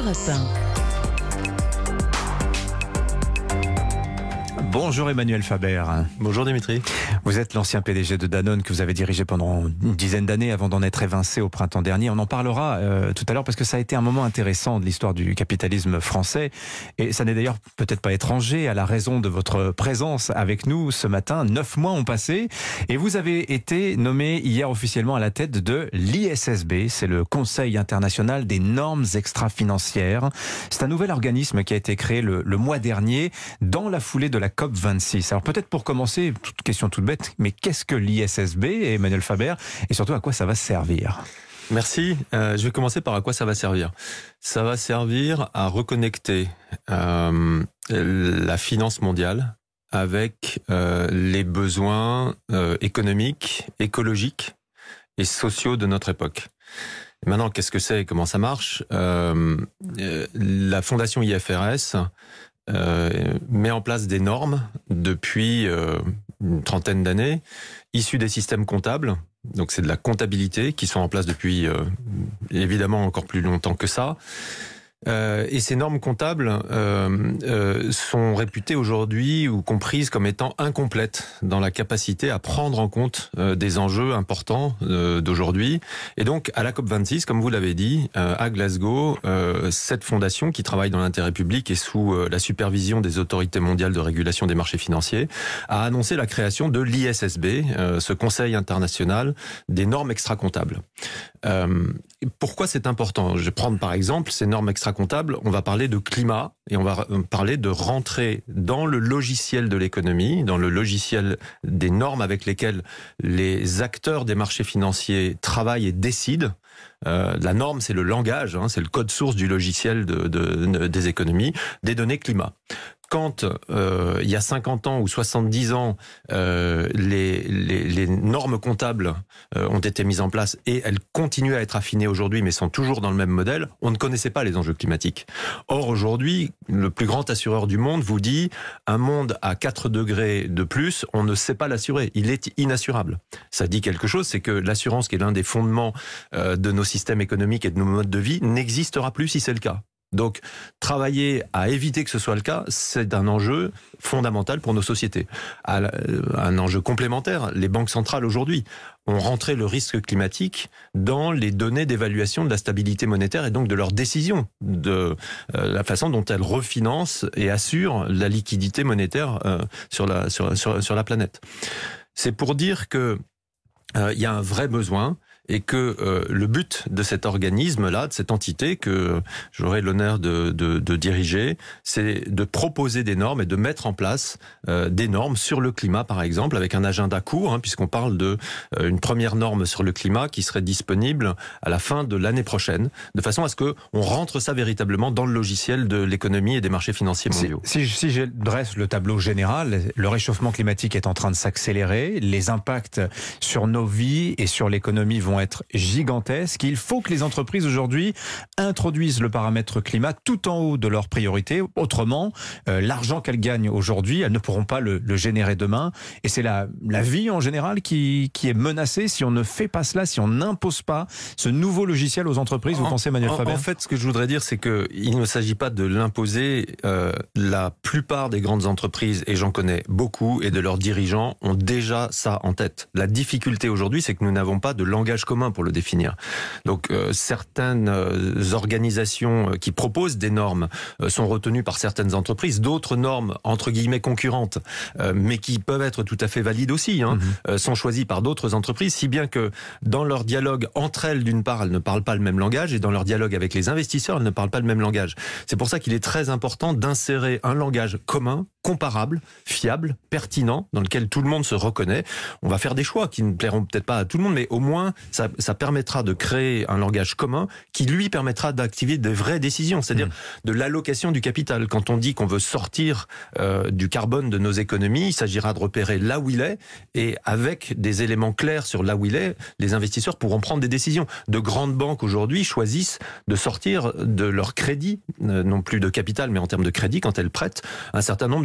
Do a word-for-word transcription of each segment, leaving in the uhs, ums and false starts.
Europe un. Bonjour Emmanuel Faber. Bonjour Dimitri. Vous êtes l'ancien P D G de Danone que vous avez dirigé pendant une dizaine d'années avant d'en être évincé au printemps dernier. On en parlera euh, tout à l'heure parce que ça a été un moment intéressant de l'histoire du capitalisme français. Et ça n'est d'ailleurs peut-être pas étranger à la raison de votre présence avec nous ce matin. Neuf mois ont passé et vous avez été nommé hier officiellement à la tête de l'I S S B. C'est le Conseil international des normes extra-financières. C'est un nouvel organisme qui a été créé le, le mois dernier dans la foulée de la C O P vingt-six. Alors peut-être pour commencer, toute question toute bête, mais qu'est-ce que l'I S S B, Emmanuel Faber, et surtout à quoi ça va servir ? Merci. Euh, je vais commencer par à quoi ça va servir. Ça va servir à reconnecter euh, la finance mondiale avec euh, les besoins euh, économiques, écologiques et sociaux de notre époque. Et maintenant, qu'est-ce que c'est et comment ça marche ? euh, La fondation I F R S Euh, met en place des normes depuis euh, une trentaine d'années, issues des systèmes comptables. Donc c'est de la comptabilité qui sont en place depuis euh, évidemment encore plus longtemps que ça. Euh, et ces normes comptables euh, euh, sont réputées aujourd'hui ou comprises comme étant incomplètes dans la capacité à prendre en compte euh, des enjeux importants euh, d'aujourd'hui. Et donc, à la C O P vingt-six, comme vous l'avez dit, euh, à Glasgow, euh, cette fondation qui travaille dans l'intérêt public et sous euh, la supervision des autorités mondiales de régulation des marchés financiers a annoncé la création de l'I S S B, euh, ce Conseil international des normes extra-comptables. Euh, pourquoi c'est important ? Je vais prendre par exemple ces normes extra-comptables, on va parler de climat et on va parler de rentrer dans le logiciel de l'économie, dans le logiciel des normes avec lesquelles les acteurs des marchés financiers travaillent et décident. Euh, la norme, c'est le langage, hein, c'est le code source du logiciel de, de, de, des économies, des données climat. Quand, euh, il y a cinquante ans ou soixante-dix ans, euh, les, les, les normes comptables euh, ont été mises en place et elles continuent à être affinées aujourd'hui, mais sont toujours dans le même modèle, on ne connaissait pas les enjeux climatiques. Or, aujourd'hui, le plus grand assureur du monde vous dit un monde à quatre degrés de plus, on ne sait pas l'assurer. Il est inassurable. Ça dit quelque chose, c'est que l'assurance, qui est l'un des fondements euh, de nos systèmes économiques et de nos modes de vie, n'existera plus si c'est le cas. Donc, travailler à éviter que ce soit le cas, c'est un enjeu fondamental pour nos sociétés. Un enjeu complémentaire, les banques centrales aujourd'hui ont rentré le risque climatique dans les données d'évaluation de la stabilité monétaire et donc de leurs décisions, de la façon dont elles refinancent et assurent la liquidité monétaire sur la, sur, sur, sur la planète. C'est pour dire que euh, il y a un vrai besoin et que euh, le but de cet organisme-là, de cette entité que j'aurai l'honneur de, de, de diriger, c'est de proposer des normes et de mettre en place euh, des normes sur le climat, par exemple, avec un agenda court, hein, puisqu'on parle de euh, une première norme sur le climat qui serait disponible à la fin de l'année prochaine, de façon à ce que on rentre ça véritablement dans le logiciel de l'économie et des marchés financiers mondiaux. Si, si, si je dresse le tableau général, le réchauffement climatique est en train de s'accélérer, les impacts sur nos vies et sur l'économie vont être gigantesques. Il faut que les entreprises aujourd'hui introduisent le paramètre climat tout en haut de leurs priorités. Autrement, euh, l'argent qu'elles gagnent aujourd'hui, elles ne pourront pas le, le générer demain. Et c'est la, la vie en général qui, qui est menacée si on ne fait pas cela, si on n'impose pas ce nouveau logiciel aux entreprises. Vous en, pensez, Emmanuel en, Faber ? En fait, ce que je voudrais dire, c'est que il ne s'agit pas de l'imposer. Euh, la plupart des grandes entreprises, et j'en connais beaucoup, et de leurs dirigeants ont déjà ça en tête. La difficulté aujourd'hui, c'est que nous n'avons pas de langage commun pour le définir. Donc euh, certaines euh, organisations qui proposent des normes euh, sont retenues par certaines entreprises, d'autres normes entre guillemets concurrentes, euh, mais qui peuvent être tout à fait valides aussi, hein, mm-hmm. euh, sont choisies par d'autres entreprises, si bien que dans leur dialogue entre elles, d'une part, elles ne parlent pas le même langage, et dans leur dialogue avec les investisseurs, elles ne parlent pas le même langage. C'est pour ça qu'il est très important d'insérer un langage commun, comparable, fiable, pertinent, dans lequel tout le monde se reconnaît. On va faire des choix qui ne plairont peut-être pas à tout le monde, mais au moins ça, ça permettra de créer un langage commun qui lui permettra d'activer des vraies décisions, c'est-à-dire mmh. de l'allocation du capital. Quand on dit qu'on veut sortir euh, du carbone de nos économies, il s'agira de repérer là où il est, et avec des éléments clairs sur là où il est, les investisseurs pourront prendre des décisions. De grandes banques aujourd'hui choisissent de sortir de leur crédit, euh, non plus de capital, mais en termes de crédit, quand elles prêtent un certain nombre de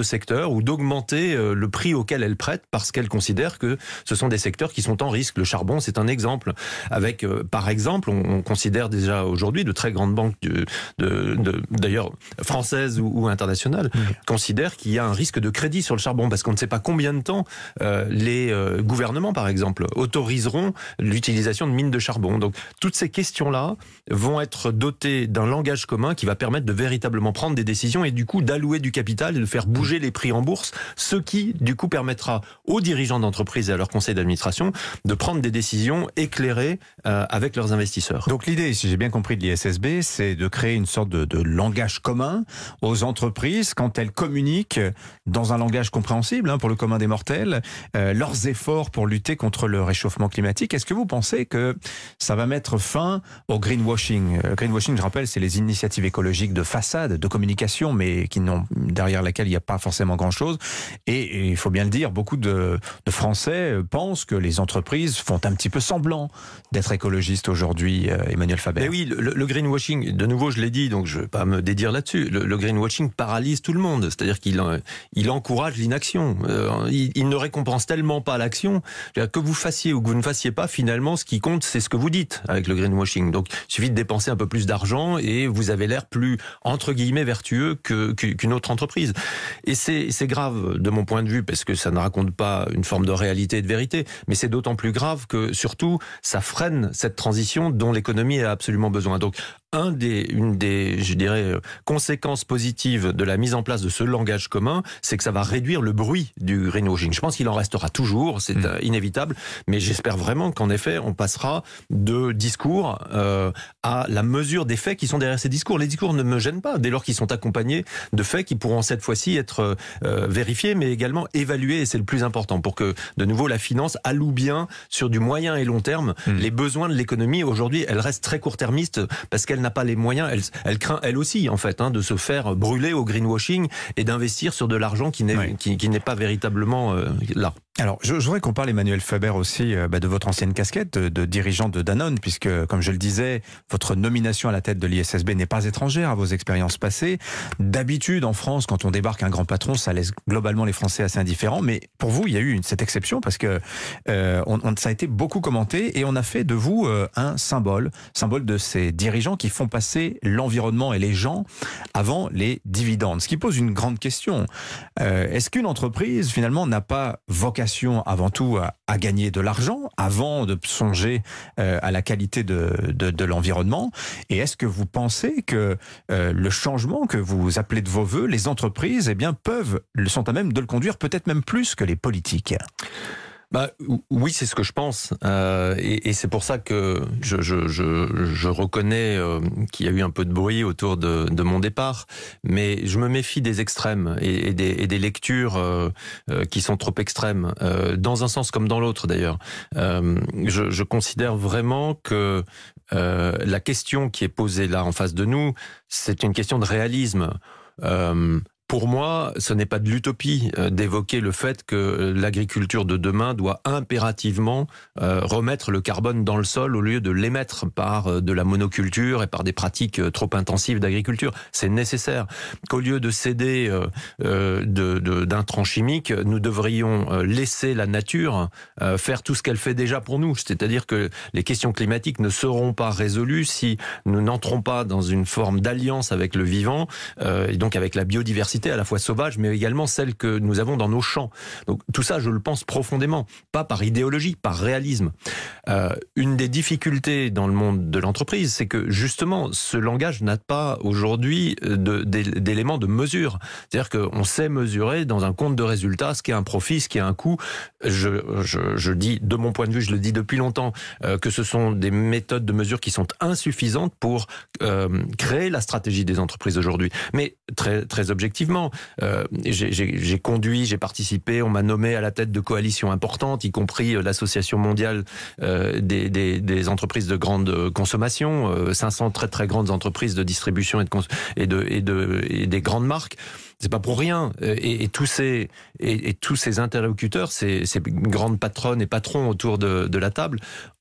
de secteurs ou d'augmenter euh, le prix auquel elle prête parce qu'elle considère que ce sont des secteurs qui sont en risque. Le charbon, c'est un exemple. Avec, euh, par exemple, on, on considère déjà aujourd'hui de très grandes banques, de, de, de, d'ailleurs françaises ou, ou internationales, mmh. considèrent qu'il y a un risque de crédit sur le charbon parce qu'on ne sait pas combien de temps euh, les euh, gouvernements, par exemple, autoriseront l'utilisation de mines de charbon. Donc, toutes ces questions-là vont être dotées d'un langage commun qui va permettre de véritablement prendre des décisions et du coup d'allouer du capital et de faire bouger les prix en bourse, ce qui du coup permettra aux dirigeants d'entreprise et à leur conseil d'administration de prendre des décisions éclairées euh, avec leurs investisseurs. Donc l'idée, si j'ai bien compris de l'I S S B, c'est de créer une sorte de, de langage commun aux entreprises quand elles communiquent dans un langage compréhensible hein, pour le commun des mortels, euh, leurs efforts pour lutter contre le réchauffement climatique. Est-ce que vous pensez que ça va mettre fin au greenwashing? Le greenwashing, je rappelle, c'est les initiatives écologiques de façade, de communication, mais qui n'ont, derrière laquelle il n'y a pas forcément grand-chose. Et, et il faut bien le dire, beaucoup de, de Français pensent que les entreprises font un petit peu semblant d'être écologistes aujourd'hui, euh, Emmanuel Faber. Mais oui, le, le greenwashing, de nouveau je l'ai dit, donc je ne vais pas me dédire là-dessus, le, le greenwashing paralyse tout le monde, c'est-à-dire qu'il il encourage l'inaction, euh, il, il ne récompense tellement pas l'action, que vous fassiez ou que vous ne fassiez pas, finalement ce qui compte c'est ce que vous dites avec le greenwashing. Donc il suffit de dépenser un peu plus d'argent et vous avez l'air plus, entre guillemets, vertueux que, qu'une autre entreprise. Et c'est, c'est grave de mon point de vue, parce que ça ne raconte pas une forme de réalité et de vérité, mais c'est d'autant plus grave que, surtout, ça freine cette transition dont l'économie a absolument besoin. Donc, un des, une des, je dirais, conséquences positives de la mise en place de ce langage commun, c'est que ça va réduire le bruit du greenwashing. Je pense qu'il en restera toujours, c'est mmh. inévitable, mais j'espère vraiment qu'en effet, on passera de discours euh, à la mesure des faits qui sont derrière ces discours. Les discours ne me gênent pas, dès lors qu'ils sont accompagnés de faits qui pourront cette fois-ci être euh, vérifiés, mais également évalués, et c'est le plus important, pour que, de nouveau, la finance alloue bien, sur du moyen et long terme, mmh. les besoins de l'économie. Aujourd'hui, elle reste très court-termiste, parce qu'elle n'a pas les moyens, elle, elle craint elle aussi en fait hein, de se faire brûler au greenwashing et d'investir sur de l'argent qui n'est, oui. qui, qui n'est pas véritablement euh, là. Alors, je, je voudrais qu'on parle, Emmanuel Faber, aussi euh, bah, de votre ancienne casquette de, de dirigeant de Danone, puisque, comme je le disais, votre nomination à la tête de l'I S S B n'est pas étrangère à vos expériences passées. D'habitude, en France, quand on débarque un grand patron, ça laisse globalement les Français assez indifférents. Mais pour vous, il y a eu une, cette exception, parce que euh, on, on, ça a été beaucoup commenté, et on a fait de vous euh, un symbole, symbole de ces dirigeants qui font passer l'environnement et les gens avant les dividendes. Ce qui pose une grande question. Euh, est-ce qu'une entreprise, finalement, n'a pas vocation avant tout à, à gagner de l'argent avant de songer euh, à la qualité de, de, de l'environnement? Et est-ce que vous pensez que euh, le changement que vous appelez de vos voeux, les entreprises eh bien, peuvent, sont à même de le conduire peut-être même plus que les politiques? Bah, oui, c'est ce que je pense, euh, et, et c'est pour ça que je, je, je, je reconnais euh, qu'il y a eu un peu de bruit autour de, de mon départ, mais je me méfie des extrêmes et, et, des, et des lectures euh, euh, qui sont trop extrêmes, euh, dans un sens comme dans l'autre d'ailleurs. Euh, je, je considère vraiment que euh, la question qui est posée là en face de nous, c'est une question de réalisme. Euh, Pour moi, ce n'est pas de l'utopie euh, d'évoquer le fait que l'agriculture de demain doit impérativement euh, remettre le carbone dans le sol au lieu de l'émettre par euh, de la monoculture et par des pratiques euh, trop intensives d'agriculture. C'est nécessaire qu'au lieu de céder euh, euh, de, de, d'intrants chimiques, nous devrions euh, laisser la nature euh, faire tout ce qu'elle fait déjà pour nous. C'est-à-dire que les questions climatiques ne seront pas résolues si nous n'entrons pas dans une forme d'alliance avec le vivant euh, et donc avec la biodiversité à la fois sauvage, mais également celle que nous avons dans nos champs. Donc tout ça, je le pense profondément, pas par idéologie, par réalisme. Euh, une des difficultés dans le monde de l'entreprise, c'est que justement, ce langage n'a pas aujourd'hui de, d'éléments de mesure. C'est-à-dire qu'on sait mesurer dans un compte de résultats ce qui est un profit, ce qui est un coût. Je, je, je dis, de mon point de vue, je le dis depuis longtemps, euh, que ce sont des méthodes de mesure qui sont insuffisantes pour euh, créer la stratégie des entreprises aujourd'hui. Mais très, très objectivement, Euh, j'ai, j'ai, j'ai conduit, j'ai participé, on m'a nommé à la tête de coalitions importantes, y compris l'Association mondiale euh, des, des, des entreprises de grande consommation, euh, cinq cents très très grandes entreprises de distribution et, de, et, de, et, de, et des grandes marques. C'est pas pour rien. Et, et tous ces et, et tous ces interlocuteurs, ces, ces grandes patronnes et patrons autour de, de la table,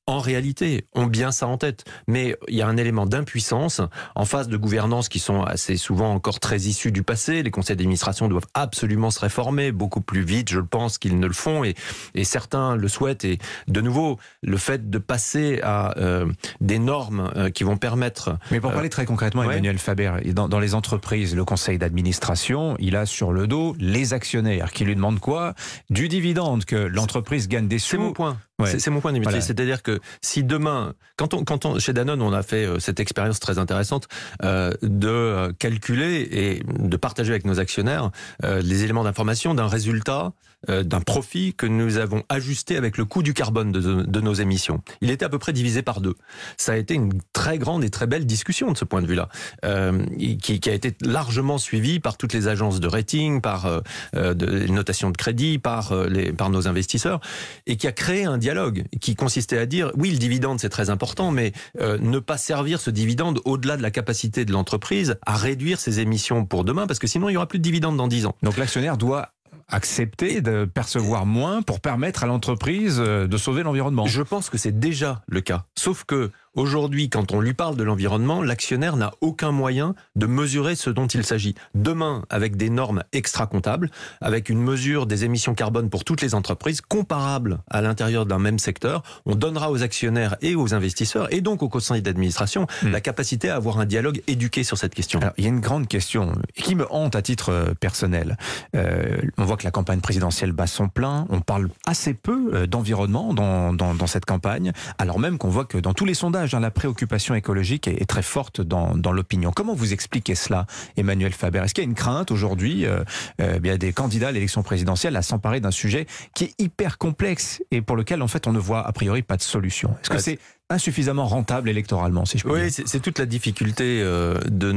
en réalité, ont bien ça en tête. Mais il y a un élément d'impuissance en face de gouvernances qui sont assez souvent encore très issues du passé. Les conseils d'administration doivent absolument se réformer, beaucoup plus vite, je pense, qu'ils ne le font, et, et certains le souhaitent. Et de nouveau, le fait de passer à euh, des normes euh, qui vont permettre... Mais pour parler très concrètement, ouais. Emmanuel Faber, dans, dans les entreprises, le conseil d'administration, il a sur le dos les actionnaires qui lui demandent quoi? Du dividende, que l'entreprise gagne des sous. C'est mon point. Ouais. C'est mon point, Dimitri. Voilà. C'est-à-dire que si demain, quand on, quand on, chez Danone, on a fait euh, cette expérience très intéressante euh, de euh, calculer et de partager avec nos actionnaires euh, les éléments d'information d'un résultat, euh, d'un profit que nous avons ajusté avec le coût du carbone de, de, de nos émissions. Il était à peu près divisé par deux. Ça a été une très grande et très belle discussion de ce point de vue-là, euh, qui, qui a été largement suivie par toutes les agences de rating, par euh, de notation de crédit, par, euh, les, par nos investisseurs, et qui a créé un dialogue qui consistait à dire, oui, le dividende c'est très important, mais euh, ne pas servir ce dividende au-delà de la capacité de l'entreprise à réduire ses émissions pour demain, parce que sinon il n'y aura plus de dividende dans dix ans. Donc l'actionnaire doit accepter de percevoir moins pour permettre à l'entreprise de sauver l'environnement. Je pense que c'est déjà le cas. Sauf que aujourd'hui, quand on lui parle de l'environnement, l'actionnaire n'a aucun moyen de mesurer ce dont il s'agit. Demain, avec des normes extra-comptables, avec une mesure des émissions carbone pour toutes les entreprises, comparable à l'intérieur d'un même secteur, on donnera aux actionnaires et aux investisseurs, et donc au conseil d'administration, mmh. la capacité à avoir un dialogue éduqué sur cette question. Alors, il y a une grande question qui me hante à titre personnel. Euh, on voit que la campagne présidentielle bat son plein, on parle assez peu d'environnement dans, dans, dans cette campagne, alors même qu'on voit que dans tous les sondages, la préoccupation écologique est très forte dans, dans l'opinion. Comment vous expliquez cela, Emmanuel Faber? Est-ce qu'il y a une crainte aujourd'hui euh, euh, bien des candidats à l'élection présidentielle à s'emparer d'un sujet qui est hyper complexe et pour lequel en fait on ne voit a priori pas de solution? Est-ce que ouais, c'est insuffisamment rentable électoralement, si je peux oui, dire? c'est toute la difficulté euh, de,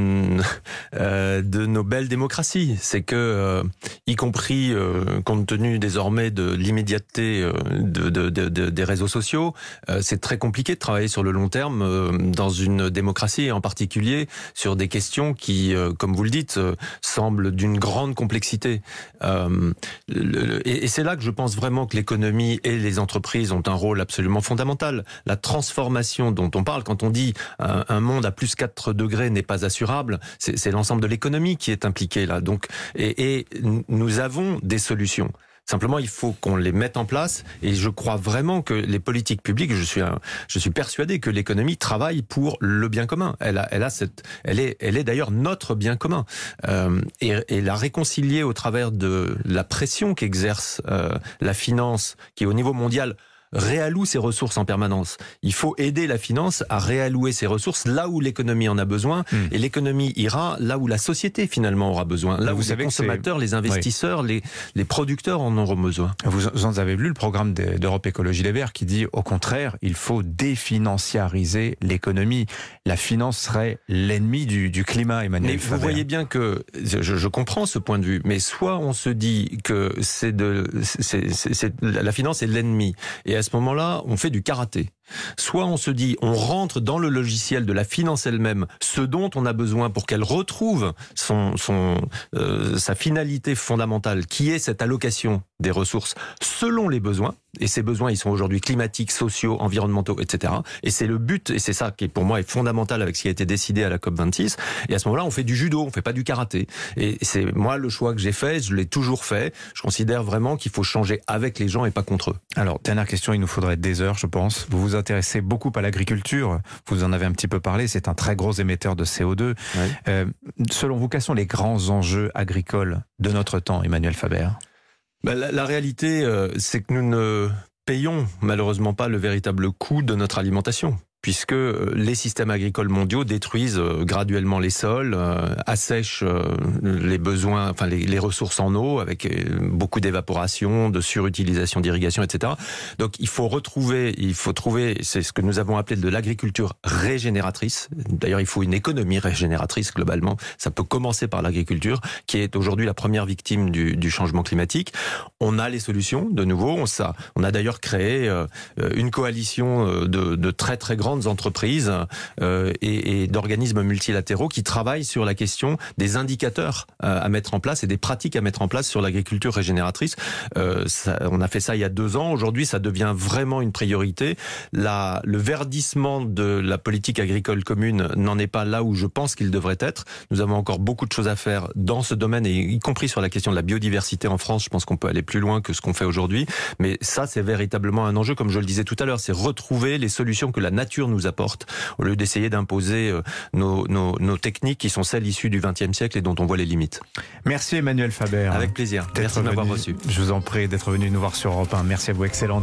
euh, de nos belles démocraties. C'est que, euh, y compris euh, compte tenu désormais de l'immédiateté euh, de, de, de, de, des réseaux sociaux, euh, c'est très compliqué de travailler sur le long terme euh, dans une démocratie, et en particulier sur des questions qui, euh, comme vous le dites, euh, semblent d'une grande complexité. Euh, le, et et c'est là que je pense vraiment que l'économie et les entreprises ont un rôle absolument fondamental. La transformation dont on parle, quand on dit euh, un monde à plus quatre degrés n'est pas assurable, c'est l'ensemble de l'économie qui est impliqué là. Donc, et, et nous avons des solutions. Simplement, il faut qu'on les mette en place, et je crois vraiment que les politiques publiques, je suis, un, je suis persuadé que l'économie travaille pour le bien commun. Elle a, elle a cette, elle est, elle est d'ailleurs notre bien commun, euh, et, et la réconcilier au travers de la pression qu'exerce euh, la finance, qui au niveau mondial réalloue ses ressources en permanence. Il faut aider la finance à réallouer ses ressources là où l'économie en a besoin, mmh. et l'économie ira là où la société finalement aura besoin, là où les consommateurs, les investisseurs, oui. les, les producteurs en auront besoin. Vous en avez lu le programme d'Europe Écologie Les Verts qui dit au contraire, il faut définanciariser l'économie. La finance serait l'ennemi du, du climat, Emmanuel Mais Faber. Vous voyez bien que, je, je comprends ce point de vue, mais soit on se dit que c'est de, c'est, c'est, c'est, la finance est l'ennemi, et à ce moment-là, on fait du karaté. Soit on se dit, on rentre dans le logiciel de la finance elle-même, ce dont on a besoin pour qu'elle retrouve son, son, euh, sa finalité fondamentale, qui est cette allocation des ressources selon les besoins. Et ces besoins, ils sont aujourd'hui climatiques, sociaux, environnementaux, et cetera. Et c'est le but, et c'est ça qui pour moi est fondamental avec ce qui a été décidé à la COP vingt-six. Et à ce moment-là, on fait du judo, on fait pas du karaté. Et c'est moi le choix que j'ai fait, je l'ai toujours fait. Je considère vraiment qu'il faut changer avec les gens et pas contre eux. Alors, dernière question, il nous faudrait des heures, je pense. Vous vous intéressez beaucoup à l'agriculture. Vous en avez un petit peu parlé. C'est un très gros émetteur de C O deux. Ouais. Euh, selon vous, quels sont les grands enjeux agricoles de notre temps, Emmanuel Faber? Ben, la, la réalité, euh, c'est que nous ne payons malheureusement pas le véritable coût de notre alimentation, puisque les systèmes agricoles mondiaux détruisent graduellement les sols, euh, assèchent euh, les besoins, enfin les, les ressources en eau, avec beaucoup d'évaporation, de surutilisation d'irrigation, et cetera. Donc il faut retrouver, il faut trouver, c'est ce que nous avons appelé de l'agriculture régénératrice. D'ailleurs, il faut une économie régénératrice globalement. Ça peut commencer par l'agriculture, qui est aujourd'hui la première victime du, du changement climatique. On a les solutions, de nouveau. On, ça, on a d'ailleurs créé euh, une coalition de, de très très grands différentes entreprises euh, et, et d'organismes multilatéraux qui travaillent sur la question des indicateurs euh, à mettre en place et des pratiques à mettre en place sur l'agriculture régénératrice. Euh, ça, on a fait ça il y a deux ans. Aujourd'hui, ça devient vraiment une priorité. La, le verdissement de la politique agricole commune n'en est pas là où je pense qu'il devrait être. Nous avons encore beaucoup de choses à faire dans ce domaine, et y compris sur la question de la biodiversité en France. Je pense qu'on peut aller plus loin que ce qu'on fait aujourd'hui. Mais ça, c'est véritablement un enjeu, comme je le disais tout à l'heure. C'est retrouver les solutions que la nature nous apporte, au lieu d'essayer d'imposer nos, nos, nos techniques qui sont celles issues du vingtième siècle et dont on voit les limites. Merci Emmanuel Faber. Avec plaisir. Merci de m'avoir reçu. Je vous en prie d'être venu nous voir sur Europe un. Merci à vous, excellent.